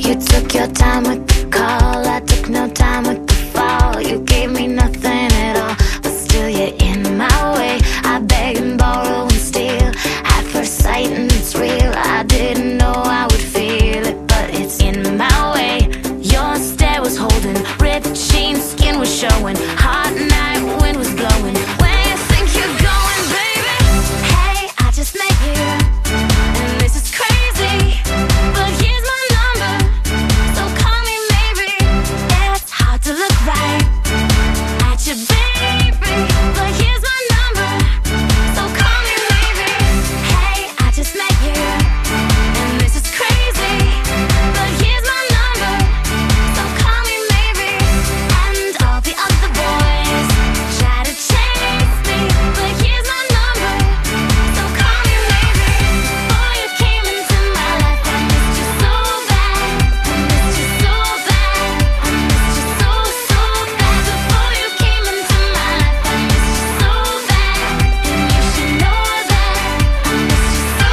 You took your time with the call, I took no time with the fall. You gave me nothing at all, but still you're in my way. I beg and borrow and steal at first sight, and it's real. I didn't know I would feel it, but it's in my way. Your stare was holding, ripped jeans, skin was showing. Hot night, wind was blowing. Where you think you're going, baby? Hey, I just met you, and this is crazy, but here's my number, so call me maybe. It's hard to look right at you, baby, but here's my number, so call me maybe. Hey, I just met you, and this is crazy, but here's my number, so call me maybe. And all the other boys try to chase me, but here's my number, so call me maybe. Before you came into my life, I missed you so bad, I missed you so bad, I missed you so, so bad. Before you came into my life, I missed you so bad, and you should know that I missed you so,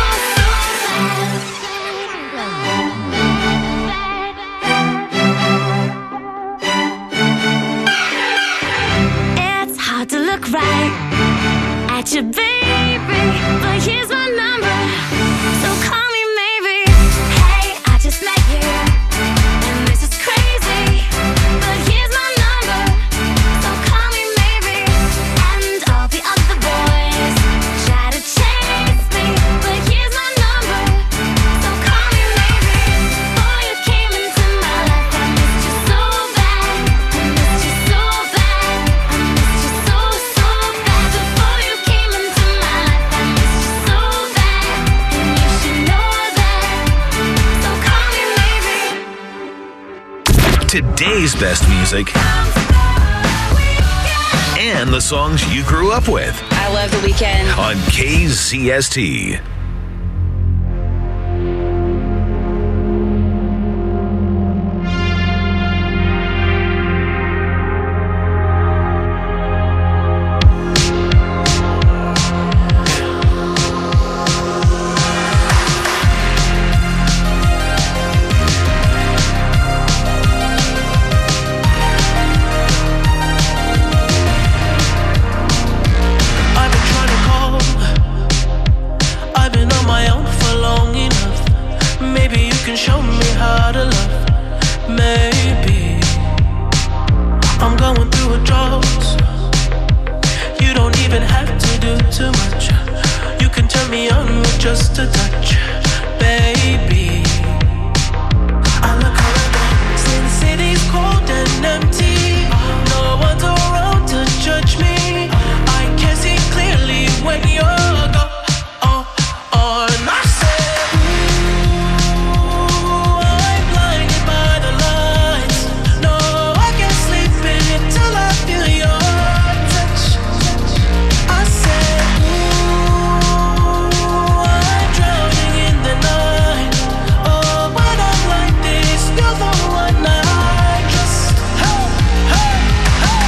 so bad. It's hard to look right at you, baby, but here's my number, so call me maybe. Hey, I just met you, and this is crazy, but here's my number, so call me maybe. And all the other boys try to chase me, but here's my number, so call me maybe. Before you came into my life, I missed you so bad, I missed you so bad, I missed you so, so bad. Before you came into my life, I missed you so bad, and you should know that, so call me maybe. Today's best music and the songs you grew up with I love The Weeknd. on KZST. I've been trying to call. I've been on my own for long enough. Maybe you can show me how to love. Maybe I'm going through a drought. You don't even have to do too much. You can turn me on with just a touch, baby. I look around, Sin City's cold and empty. No one's around to judge me. I can see clearly when you're gone. And I said, ooh, I'm blinded by the lights. No, I can't sleep until I feel your touch. I said, ooh, I'm drowning in the night. Oh, when I'm like this, you're the one I trust. Hey, hey, hey.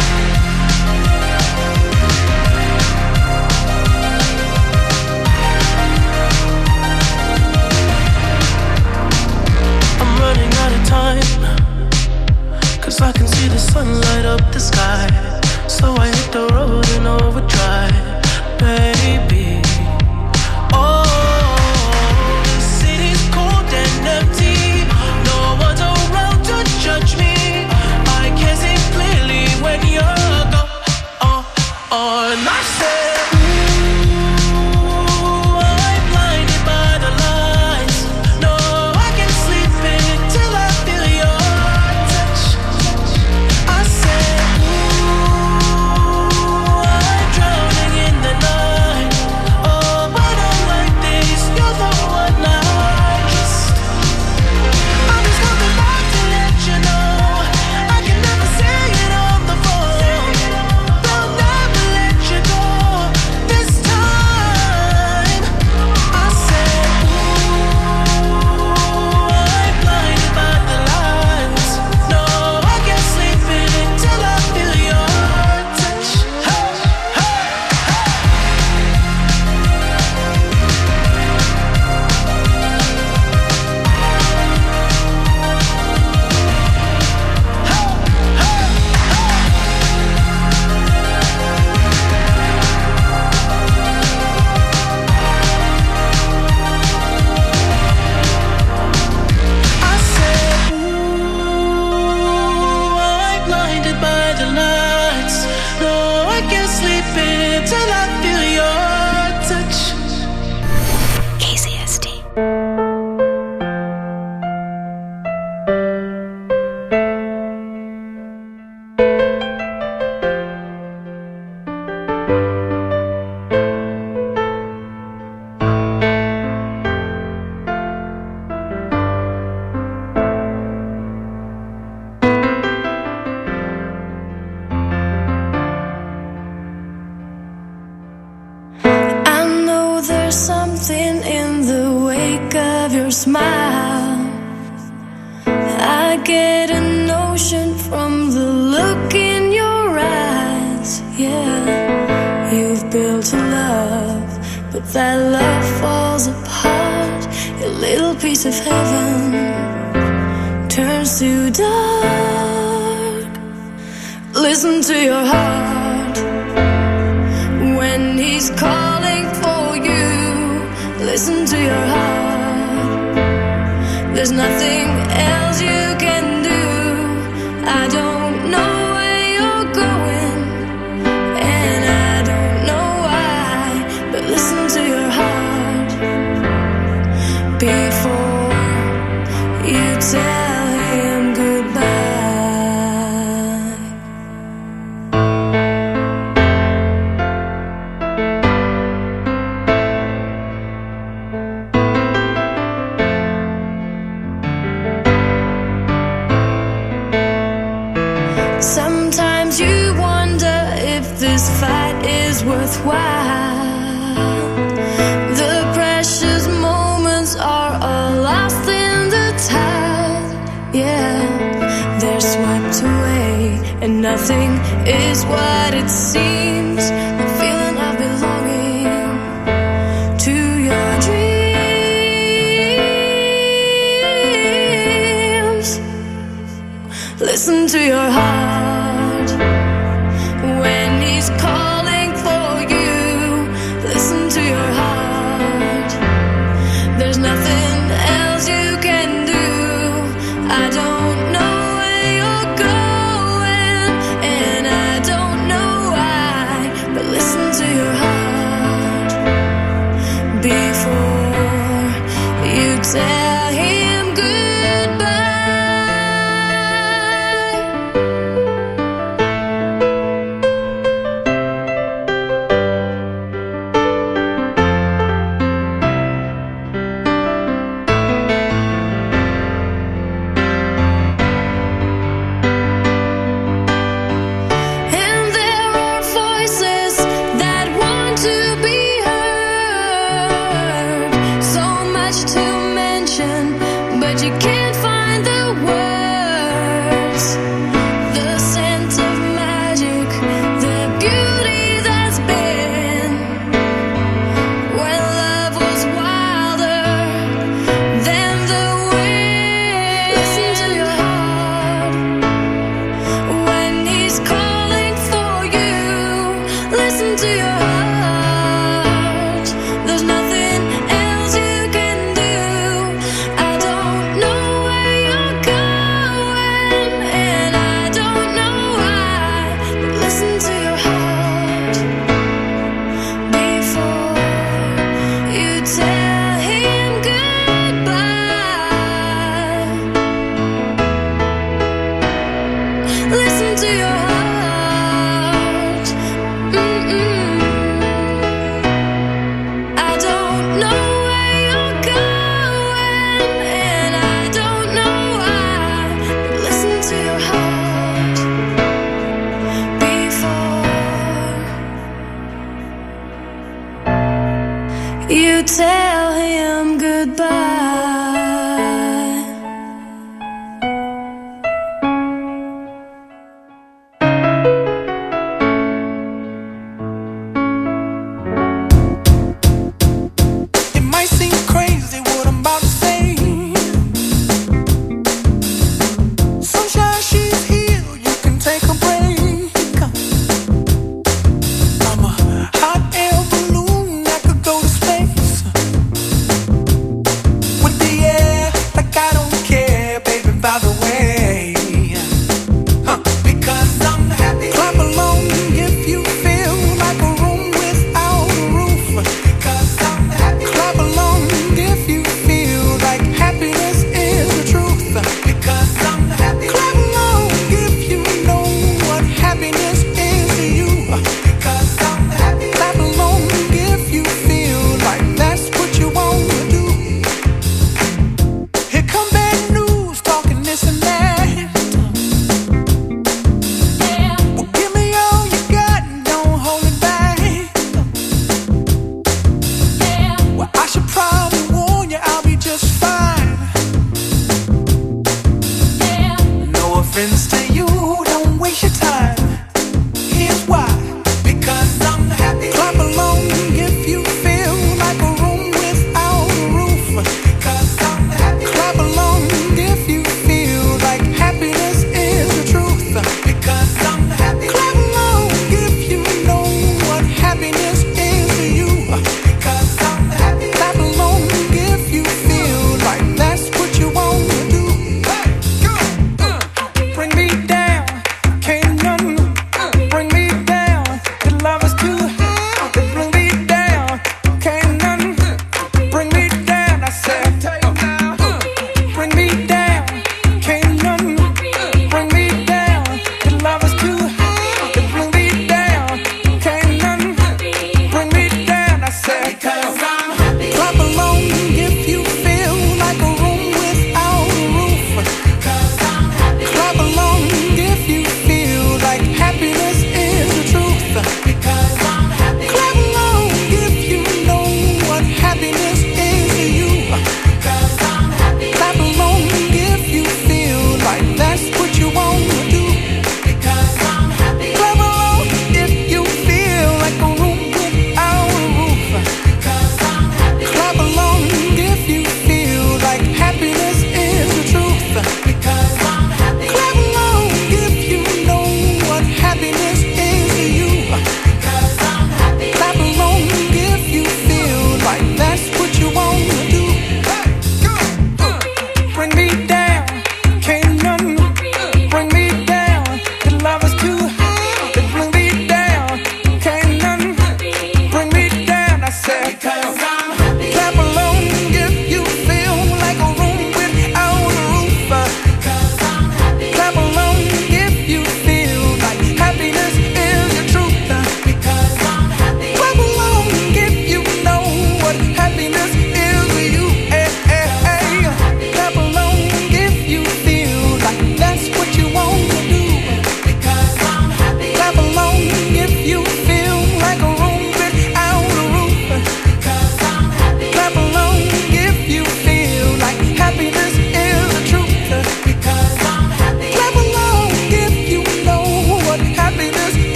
I'm running out of time, 'cause I can see the sun light up the sky. So I hit the road in overdrive, baby. Oh, the city's cold and empty. No one's around to judge me. I can see clearly when you're gone. And I said, ooh, I'm blinded by the lights. No, I can't sleep until I feel your touch. I said, ooh, I'm drowning in smile. I get a notion from the look in your eyes. Yeah, you've built a love, but that love falls apart. A little piece of heaven turns to dark. Listen to your heart when he's calling for you. Listen to your heart. There's nothing else you can do. I don't know where you're going, and I don't know why, but listen to your heart before you tell him goodbye. Sometimes you wonder if this fight is worthwhile. The precious moments are all lost in the tide. Yeah, they're swept away, and nothing is what it seems. The feeling of belonging to your dreams. Listen to your heart when he's calling for you. Listen to your heart. There's nothing else you can do. I don't know where you're going, and I don't know why, but listen to your heart before you tell him goodbye. And there are voices that want to be heard. So much to mention, but you can't find the words. The scent of magic, the beauty that's been when love was wilder than the wind. Listen to your heart when he's calling for you. Listen to your heart. There's nothing else you can do. I don't know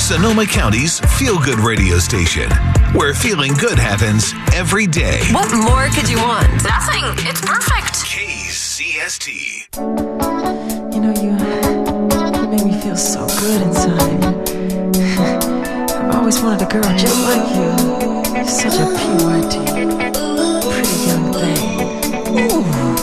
Sonoma County's feel-good radio station, where feeling good happens every day. What more could you want? Nothing. It's perfect. KZST. You know, you make me feel so good inside. I've always wanted a girl just like you. You're such a PYT, pretty young thing. Ooh.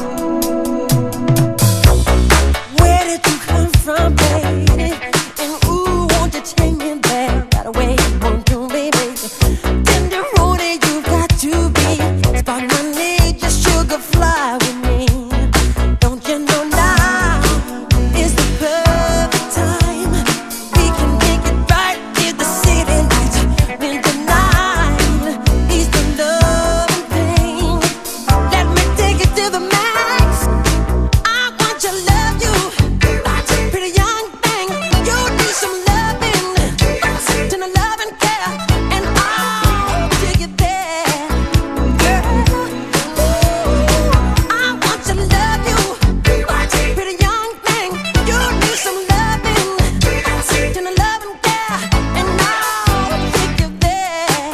Where did you come from, baby? And ooh, won't you take me there right away? Won't you, baby? Tenderoni, you got to be. Spark my need, just sugar fly with me. Don't you know now is the perfect time? We can make it right in the city lights. When the night is the love and pain. Let me take it to the max. I want to love you, pretty young thing. You need some loving, tender love and care, and I'll take it there, girl. Ooh, I want to love you, pretty young thing. You need some loving, tender love and care, and I'll take you there.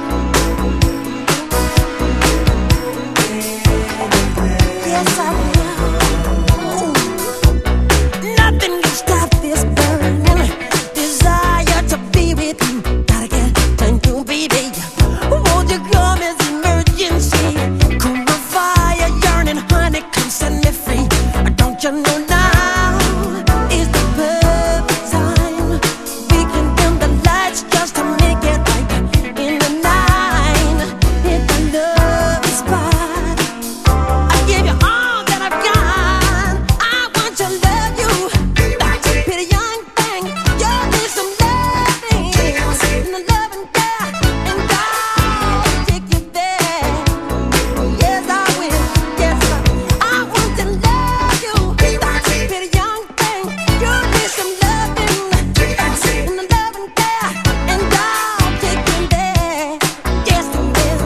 Yes, I will. Ooh. Nothing can stop this burning desire to be with you. Gotta get to you, baby. Won't you come as emergency? Cool my fire, yearning, honey, come set me free. Don't you know now is the perfect time? We can dim the lights just to make it right in the night. Hit the love spot. I give you all that I've got. I want to love you, pretty young thing. You need some loving, and the love and care, and I'll take you there. Yes, I will. Yes, I want to love you, pretty young thing. You need some loving, and the love and care, and I'll take you there. Yes, I will.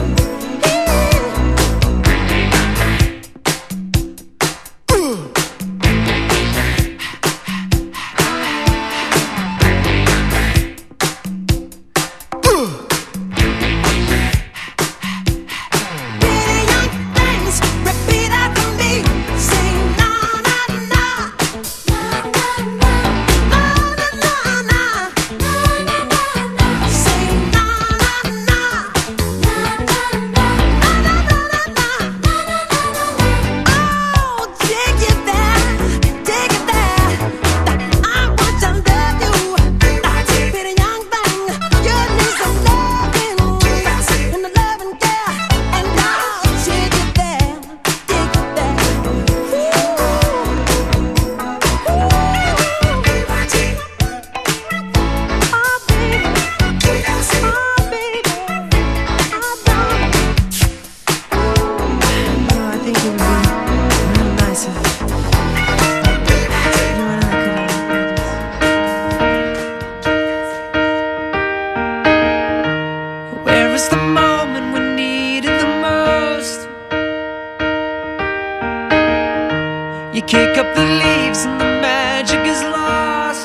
Pretty young things, repeat after me. Say na na na, na na na, na na na, na na na. Say na na na, na na na, na na na, na na na. Oh, take it there, take it there. I want to love you, pretty young thing. You need some loving, and the love and care, and I'll take it there, take it there. Oh, baby, I think it would be real nice if you and I could. Where is the moment we need it the most? You kick up the leaves and the magic is lost.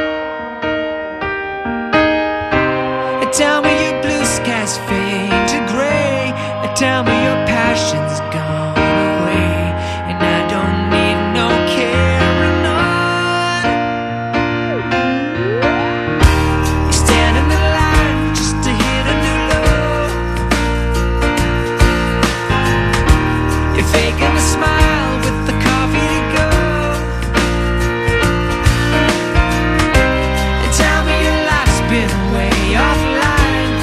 Tell me your blue skies fade to gray. Tell me your passion's gone away, and I don't need no carrying on. You stand in the line just to hit a new low. You're faking a smile with the coffee to go. And tell me your life's been way offline.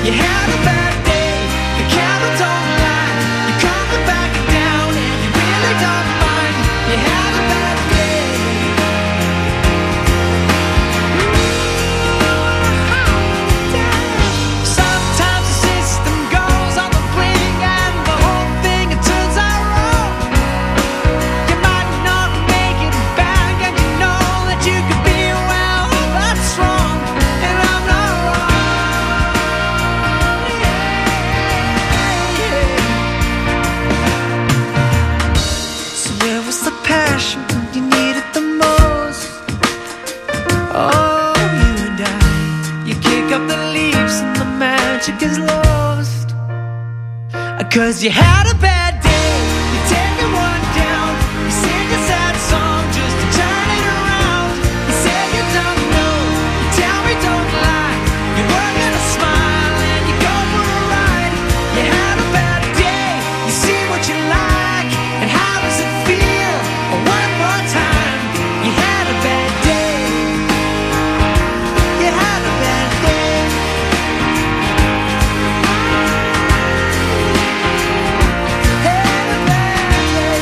You had a bad day, the camera don't lie. You're coming back down and you really don't mind. You had a bad day. Sometimes the system goes on the blink and the whole thing it turns out wrong. You might not make it back and you know that you could be well, that's wrong, and I'm not wrong. So where was the passion when you needed the most? Oh, you and I, you kick up the leaves and the magic is lost. 'Cause you had a bad day, you take one down, you sing a sad song just to turn it around. You say you don't know, you tell me don't lie. You work at a smile and you go for a ride. You had a bad day, you see what you like, and how does it feel? One more time, you had a bad day. You had a bad day. Had a bad day.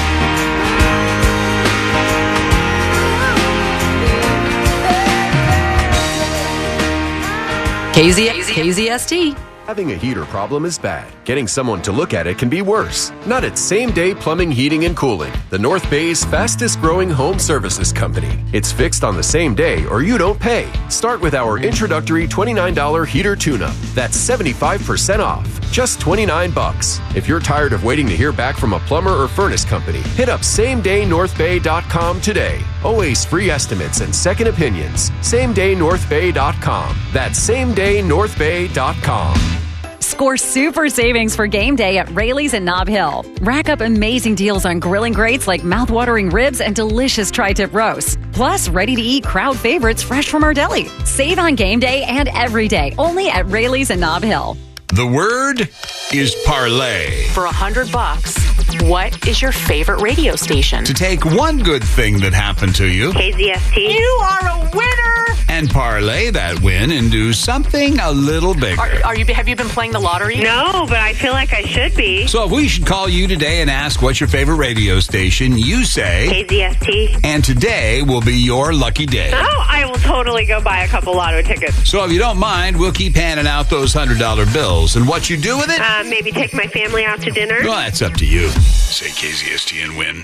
KZST. Having a heater problem is bad. Getting someone to look at it can be worse. Not at Same Day Plumbing, Heating, and Cooling, the North Bay's fastest growing home services company. It's fixed on the same day or you don't pay. Start with our introductory $29 heater tune-up. That's 75% off. Just $29. If you're tired of waiting to hear back from a plumber or furnace company, hit up SameDayNorthBay.com today. Always free estimates and second opinions. SameDayNorthBay.com. That's SameDayNorthBay.com. Score super savings for game day at Rayleigh's in Nob Hill. Rack up amazing deals on grilling greats like mouthwatering ribs and delicious tri-tip roasts. Plus, ready-to-eat crowd favorites fresh from our deli. Save on game day and every day, only at Rayleigh's in Nob Hill. The word is parlay. For $100, what is your favorite radio station? To take one good thing that happened to you KZST. You are a winner! and parlay that win into something a little bigger. Have you been playing the lottery? No, but I feel like I should be. So if we should call you today and ask what's your favorite radio station, you say KZST. and today will be your lucky day. Oh, I will totally go buy a couple lotto tickets. So if you don't mind, we'll keep handing out those $100 bills. And what you do with it? Maybe take my family out to dinner. Well, that's up to you. Say KZST and win.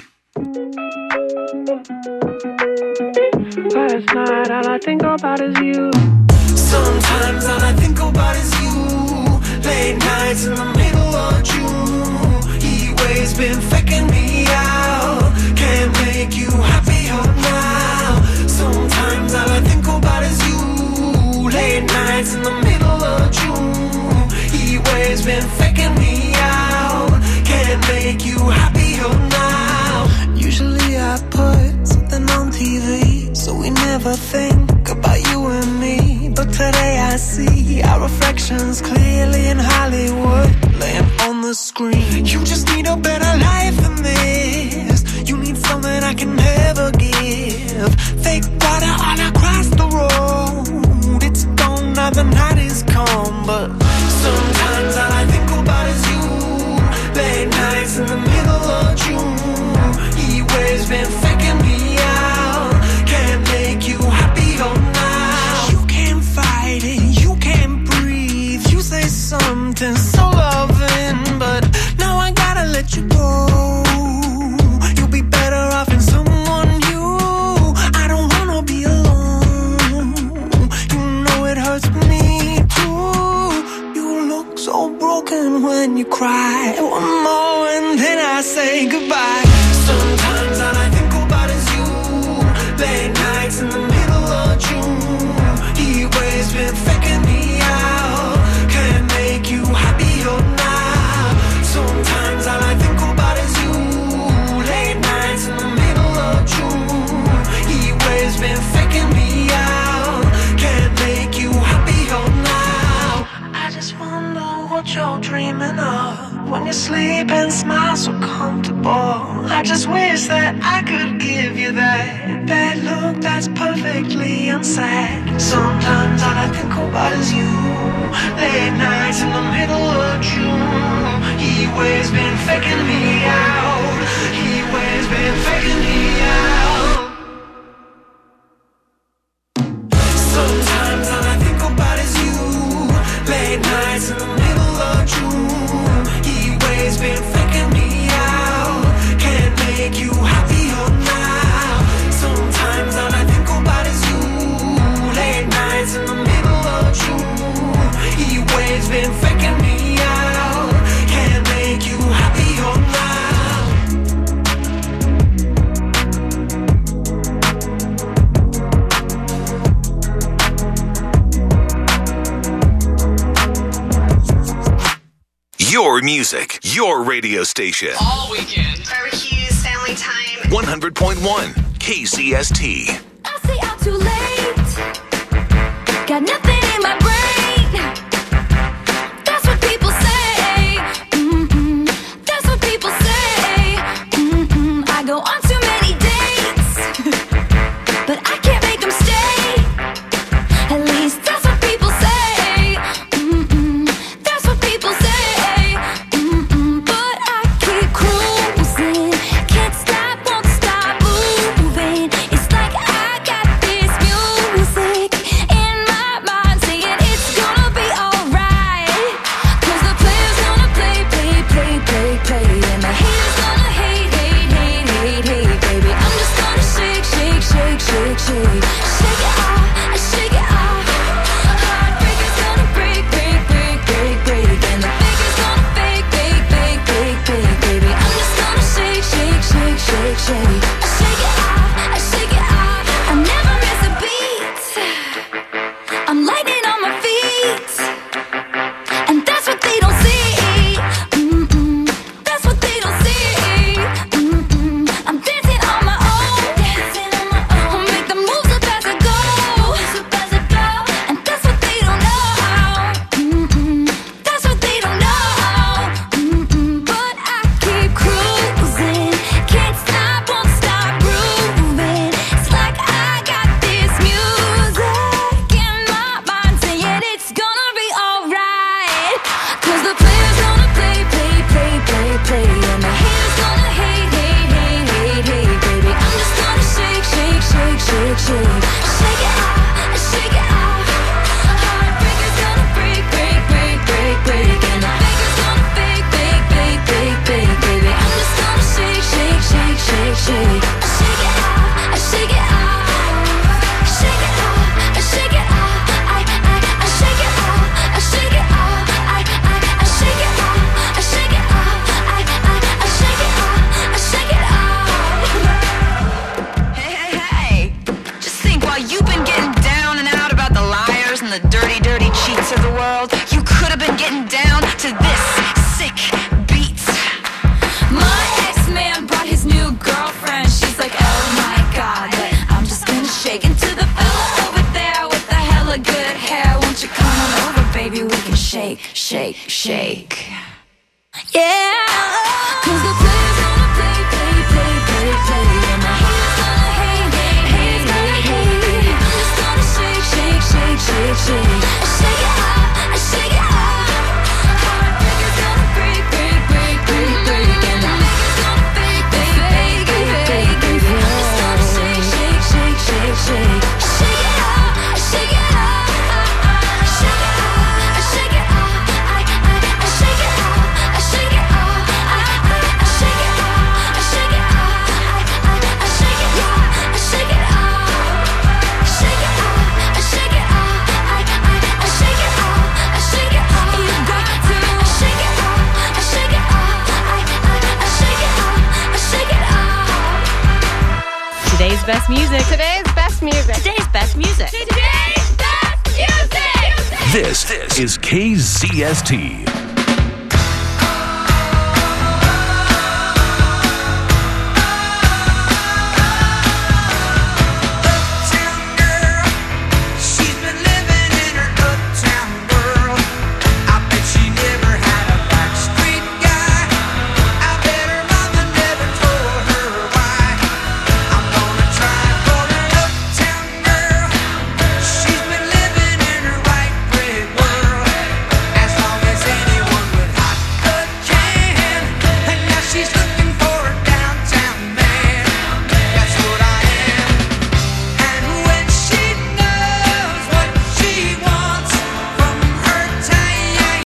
Last night all I think about is you. Sometimes all I think about is you. Late nights in the middle of June. He waves been faking me out. Can't make you happier now. Sometimes all I think about is you. Late nights in the middle of June. He waves been faking me out. Can't make you happier now. Usually I put something on TV, so we never think about you and me. But today I see our reflections clearly in Hollywood, laying on the screen. You just need a better life than this. You need something I can never give. Fake water all across the road. It's gone now, the night is come. But sometimes all I think about is you. Late nights in the middle of June. He waves been faking me out. Can't make you happier now. You can't fight it, you can't breathe. You say something so loving, but now I gotta let you go. You'll be better off in someone new. I don't wanna be alone. You know it hurts me too. You look so broken when you cry. One more and then I say goodbye. Sometimes all I think about is you. Late nights in the middle of June. He waves been faking me out. Can't make you happier now. Sometimes all I think about is you. Late nights in the middle of June. He waves been faking me out. Can't make you happier now. I just wonder what you're dreaming of. When you sleep and smile so comfortable. I just wish that I could give you that look that's perfectly unsaid. Sometimes all I think about is you. Late night faking me out. He always been faking me out. Sometimes all I think about is you. Late nights in the middle of June. He always been faking me out. Can't make you happier now. Sometimes all I think about is you. Late nights in the middle of June. He always been faking me out. Can't make you happier now. Your music, your radio station. All weekend. Barbecues, family time. 100.1 KCST. I stay out too late. Got nothing in my brain. That's what people say. That's what people say. I go on too many dates, but I can't make them stay. At least that's what people say. That's what people say. But I keep cruising. Can't stop, won't stop moving. It's like I got this music in my mind saying it's gonna be alright. 'Cause the player's gonna play, play, play, play, play. And the haters gonna hate, hate, hate, hate, hate. Baby, I'm just gonna shake, shake, shake, shake, shake. Shake it off, shake it off. Heartbreaker's gonna break, break, break, break, break. And the faker's gonna fake, fake, fake, fake, fake. Baby, I'm just gonna shake, shake, shake, shake, shake. Shake it off, shake it off. I never miss a beat. I'm lightning on my feet. And that's what they don't see. That's what they don't see. I'm dancing on my own. I'll make the moves up as I go. And that's what they don't know. That's what they don't know. But I keep cruising. Can't stop, won't stop grooving. It's like I got this music in my mind saying it's gonna be alright. 'Cause the player's gonna play, play, play, play, play. And the haters gonna hate, hate, hate, hate, hate. Baby, I'm just gonna shake, shake, shake, shake, shake. Shake it off, shake it off. Heartbreaker's gonna break, break, break, break, break. And the faker's gonna fake, fake, fake, fake, fake. Baby, I'm just gonna shake, shake, shake, shake, shake. Shake it off, shake it off. Shake it off, shake it off. I shake it off, shake it off. I shake it off, shake it off. I shake it off, shake it off. Hey, hey, hey. Just think, while you've been getting down and out about the liars and the dirty, dirty cheats of the world, you could have been getting down to this sick beat. My ex-man brought his new girlfriend. She's like, oh my god. But I'm just gonna shake into the fella over there with the hella good hair. Won't you come on over, baby? We can shake, shake, shake. Yeah. 'Cause the player's gonna play, play, play, play, play. And the haters gonna hate, hate, hate, hate, hate. I'm just gonna shake, shake, shake, shake, shake. Shake it off, shake it off. Heartbreaker's gonna break, break, break, break, break. And the faker's gonna fake, fake, fake, fake, fake. Baby, I'm just gonna shake, shake, shake, shake, shake. Shake it off, shake it off. Shake it off, shake it off. I shake it off, shake it off. I shake it off, shake it off. I shake it off, shake it off. Shake it off, shake it off. I shake it off, shake it off. You got to shake it off, shake it off. I shake it off, shake it off. Today's best music. Today's best music. Today's best music. Today's best music. This is KCST.